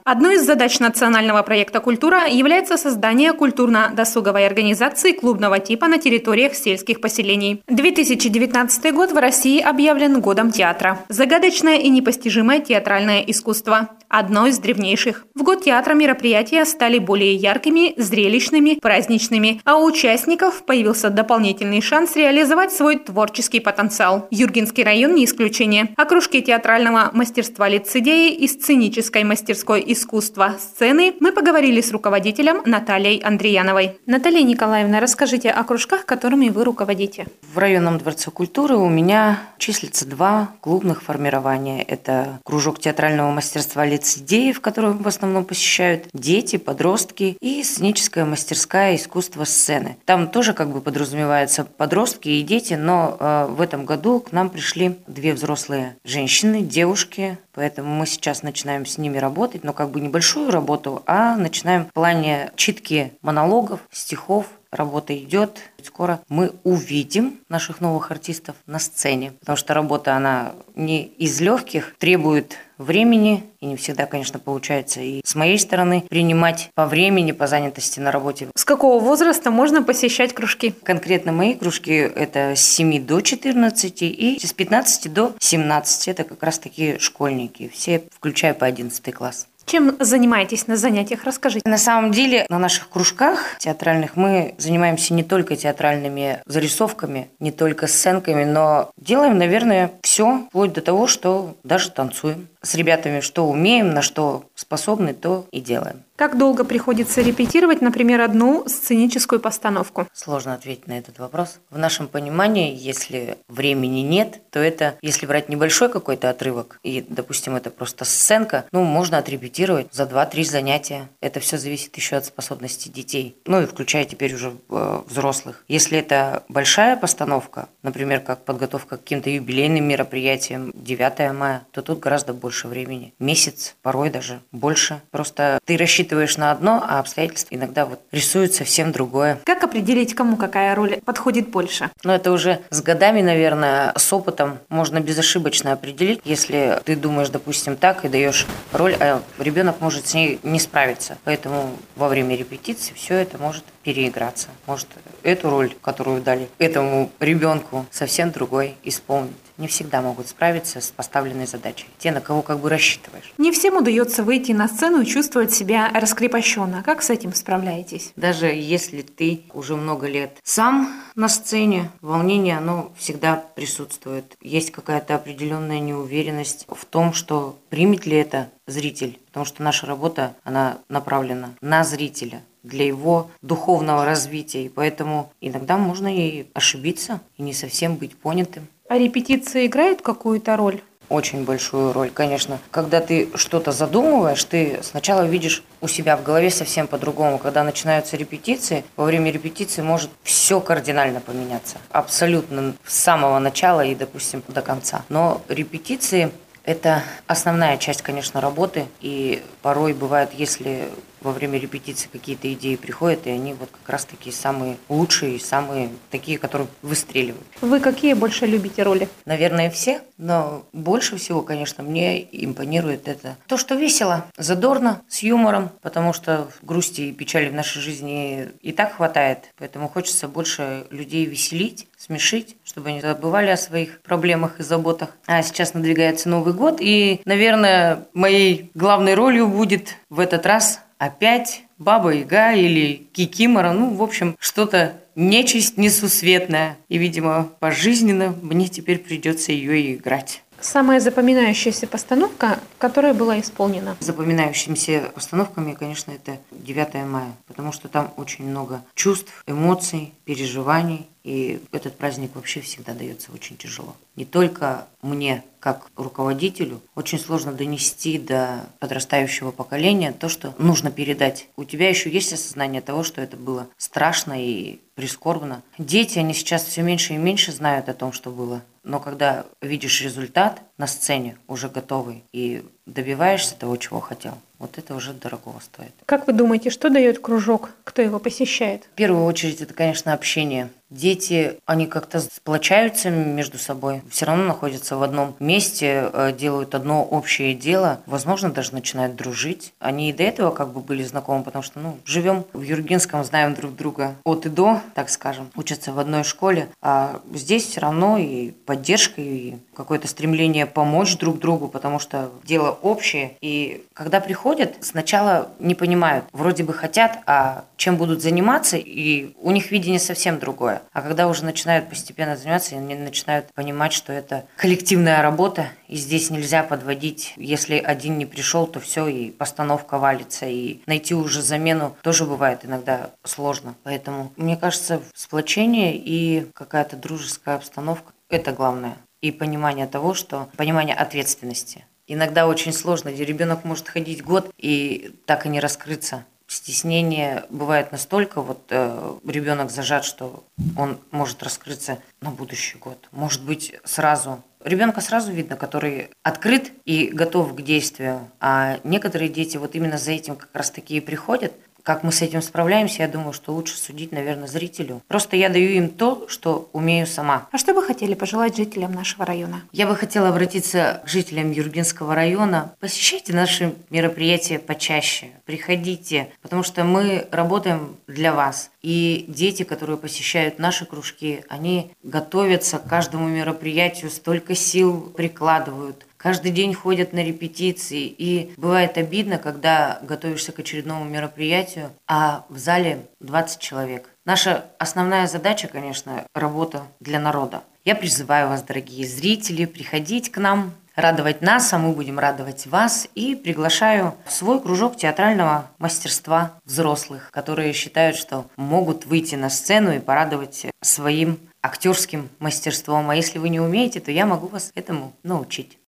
Одной из задач национального проекта «Культура» является создание культурно-досуговой организации клубного типа на территориях сельских поселений. 2019 год в России объявлен годом театра. Загадочное и непостижимое театральное искусство – одно из древнейших. В год театра мероприятия стали более яркими, зрелищными, праздничными, а у участников появился дополнительный шанс реализовать свой творческий потенциал. Юргинский район не исключение. О кружке театрального мастерства лицедеи и сценической мастерской искусства сцены мы поговорили с руководителем Натальей Андреяновой. Наталья Николаевна, расскажите о кружках, которыми вы руководите. В районном дворце культуры у меня числится 2 клубных формирования. Это кружок театрального мастерства лицедеев, который в основном посещают дети, подростки, и сценическая мастерская искусства сцены. Там тоже подразумеваются подростки и дети, но в этом году к нам пришли 2 взрослые женщины, девушки, поэтому мы сейчас начинаем с ними работать, но небольшую работу, а начинаем в плане читки монологов, стихов. Работа идет. Скоро мы увидим наших новых артистов на сцене, потому что работа, она не из легких, требует времени, и не всегда, конечно, получается и с моей стороны принимать по времени, по занятости на работе. С какого возраста можно посещать кружки? Конкретно мои кружки – это с 7 до 14 и с 15 до 17. Это как раз такие школьники, все, включая по 11 класс. Чем занимаетесь на занятиях? Расскажите. На самом деле на наших кружках театральных мы занимаемся не только театральными зарисовками, не только сценками, но делаем, наверное, все, вплоть до того, что даже танцуем. С ребятами что умеем, на что способны, то и делаем. Как долго приходится репетировать, например, одну сценическую постановку? Сложно ответить на этот вопрос. В нашем понимании, если времени нет, то это, если брать небольшой какой-то отрывок, и, допустим, это просто сценка, можно отрепетировать за 2-3 занятия. Это все зависит еще от способностей детей, и включая теперь уже взрослых. Если это большая постановка, например, как подготовка к каким-то юбилейным мероприятиям, 9 мая, то тут гораздо больше времени. Месяц, порой даже больше. Просто ты рассчитываешь на одно, а обстоятельства иногда рисуют совсем другое. Как определить, кому какая роль подходит больше? Это уже с годами, наверное, с опытом можно безошибочно определить. Если ты думаешь, допустим, так и даешь роль, а ребенок может с ней не справиться. Поэтому во время репетиции все это может переиграться. Может эту роль, которую дали этому ребенку, совсем другой исполнить. Не всегда могут справиться с поставленной задачей. Те, на кого рассчитываешь. Не всем удается выйти на сцену и чувствовать себя раскрепощенно. Как с этим справляетесь? Даже если ты уже много лет сам на сцене, волнение, оно всегда присутствует. Есть какая-то определенная неуверенность в том, что примет ли это зритель. Потому что наша работа, она направлена на зрителя, для его духовного развития. И поэтому иногда можно и ошибиться, и не совсем быть понятым. А репетиции играют какую-то роль? Очень большую роль, конечно. Когда ты что-то задумываешь, ты сначала видишь у себя в голове совсем по-другому. Когда начинаются репетиции, во время репетиции может все кардинально поменяться. Абсолютно с самого начала и, допустим, до конца. Но репетиции – это основная часть, конечно, работы. И порой бывает, если во время репетиции какие-то идеи приходят, и они как раз такие самые лучшие, самые такие, которые выстреливают. Вы какие больше любите роли? Наверное, все, но больше всего, конечно, мне импонирует это то, что весело, задорно, с юмором, потому что грусти и печали в нашей жизни и так хватает, поэтому хочется больше людей веселить, смешить, чтобы они забывали о своих проблемах и заботах. А сейчас надвигается Новый год, и, наверное, моей главной ролью будет в этот раз опять Баба-Яга или Кикимора, в общем, что-то нечисть несусветная. И, видимо, пожизненно мне теперь придется ее и играть. Самая запоминающаяся постановка, которая была исполнена? Запоминающимися постановками, конечно, это 9 мая, потому что там очень много чувств, эмоций, переживаний. И этот праздник вообще всегда дается очень тяжело. Не только мне, как руководителю, очень сложно донести до подрастающего поколения то, что нужно передать. У тебя еще есть осознание того, что это было страшно и прискорбно. Дети, они сейчас все меньше и меньше знают о том, что было. Но когда видишь результат на сцене, уже готовый, и добиваешься того, чего хотел, это уже дорогого стоит. Как вы думаете, что дает кружок, кто его посещает? В первую очередь, это, конечно, общение. Дети, они как-то сплочаются между собой, все равно находятся в одном месте, делают одно общее дело, возможно, даже начинают дружить. Они и до этого как бы были знакомы, потому что, живем в Юргинском, знаем друг друга от и до, так скажем, учатся в одной школе, а здесь все равно и поддержка, и какое-то стремление помочь друг другу, потому что дело общее. И когда приходят, сначала не понимают, вроде бы хотят, а чем будут заниматься, и у них видение совсем другое. А когда уже начинают постепенно заниматься, они начинают понимать, что это коллективная работа, и здесь нельзя подводить. Если один не пришел, то все, и постановка валится, и найти уже замену тоже бывает иногда сложно. Поэтому, мне кажется, сплочение и какая-то дружеская обстановка – это главное. И понимание того, что понимание ответственности. Иногда очень сложно, где ребенок может ходить год и так и не раскрыться. Стеснение бывает настолько, ребенок зажат, что он может раскрыться на будущий год. Может быть, сразу. Ребенка сразу видно, который открыт и готов к действию. А некоторые дети именно за этим как раз таки и приходят. Как мы с этим справляемся, я думаю, что лучше судить, наверное, зрителю. Просто я даю им то, что умею сама. А что бы хотели пожелать жителям нашего района? Я бы хотела обратиться к жителям Юргинского района. Посещайте наши мероприятия почаще. Приходите, потому что мы работаем для вас. И дети, которые посещают наши кружки, они готовятся к каждому мероприятию, столько сил прикладывают. Каждый день ходят на репетиции, и бывает обидно, когда готовишься к очередному мероприятию, а в зале 20 человек. Наша основная задача, конечно, работа для народа. Я призываю вас, дорогие зрители, приходить к нам, радовать нас, а мы будем радовать вас. И приглашаю в свой кружок театрального мастерства взрослых, которые считают, что могут выйти на сцену и порадовать своим актерским мастерством. А если вы не умеете, то я могу вас этому научить.